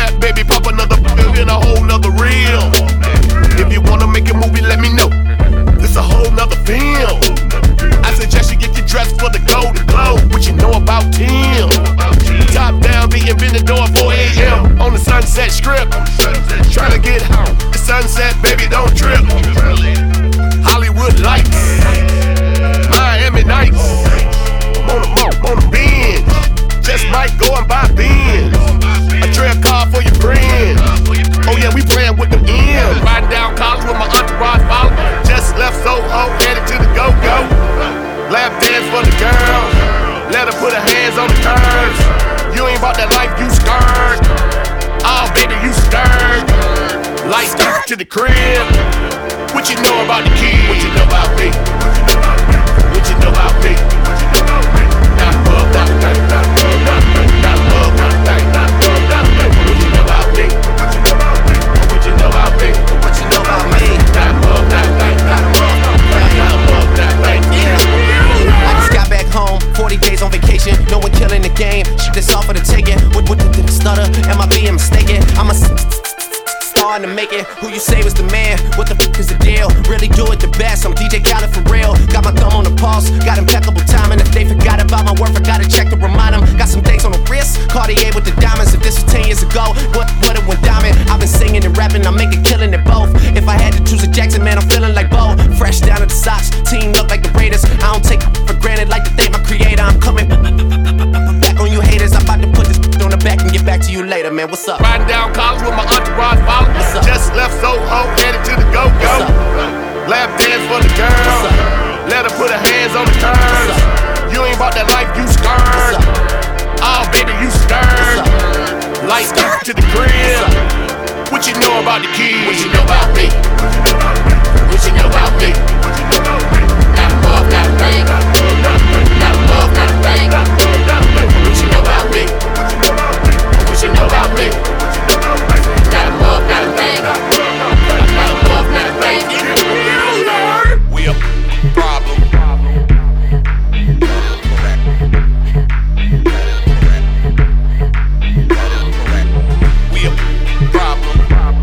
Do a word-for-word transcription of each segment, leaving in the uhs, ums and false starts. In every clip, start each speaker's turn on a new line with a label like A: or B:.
A: sunset, baby, pop another pill in a whole nother reel. If you wanna make a movie, let me know. This a whole nother film. I suggest you get your dress for the Golden Globe. What you know about Tim? Top down, the Aventador, four A M on the Sunset Strip. Trying to get home. The sunset, baby, don't trip. Hollywood lights, Miami nights. On a mo, on a binge. Just might go and buy Benz. A trail car for your friends. Oh yeah, we playing with them ends. Riding down college with my entourage follow. Just left Soho, headed to the go-go. Lap dance for the girls. Let her put her hands on the curves. You ain't about that life, you scared. Oh baby, you scared. Lights to the crib. What you know about the kid? What you know about me? What you know about me? Not love, not thing, not love, not thing, not love, not thing, not love, not thing. What you know about me? What you know about me? What you know about me? Not love, not thing, not love, not thing, not love, not thing.
B: I just got back home, forty days on vacation. No one killing the game. Shit that's all for the taking. What, what did the stutter? Am I being mistaken? I'm a to make it. Who you say was the man? What the fuck is the deal? Really do it the best. I'm D J Khaled for real. Got my thumb on the pulse. Got impeccable timing. If they forgot about my worth, I gotta check to remind them. Got some things on the wrist. Cartier with the diamonds. If this was ten years ago, what what it went diamond? I've been singing and rapping. I'm making killing it both. If I had to choose a Jackson, man, I'm feeling like Bo. Fresh down at the socks. Team look like the Raiders. I don't take for granted like to thank my creator. I'm coming back on you haters. I'm about to put this on the back and get back to you later, man. What's up?
A: Riding down college with my entourage follow. Just left Soho, headed to the go-go. Lap dance for the girl. Let her put her hands on the curves. You ain't about that life, you scared. Oh baby, you scared. Lights to the crib. What you know about the kid? What you know about me? What you know about me? Not love, not thing. Not love, not thing. What you know about me? What you know about me? Not love, not thing. Not love, not thing. We a problem. We a problem.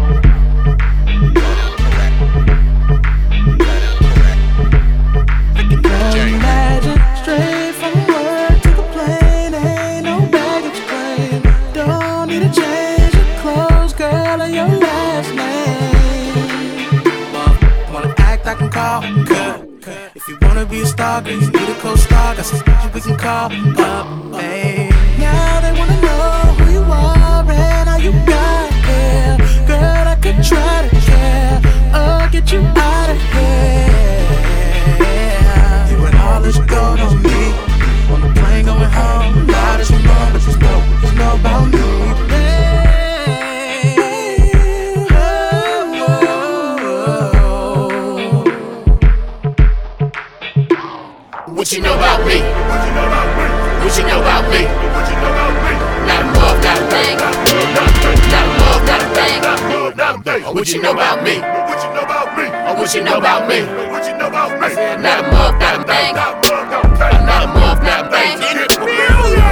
C: Imagine straight from work to the plane. Ain't no baggage claim. Don't need to change your clothes, girl, or your last name. Wanna act, I can call, cut. If you wanna be a star, girl, you need a co-star. Got some bitches we can call up, hey. Now they wanna know who you are and how you got here. Girl, I could try to care or get you out of here. You and all this gold on me. On the plane going home, loud as you know, but you know, you know about me.
A: What you know about me? What you know about me? Not a love, not a thing. Not a love, not a thing. What you know about me? What you know about me? What you know about me? What you know about me? Not a love, not a thing. Not a love, not a thing.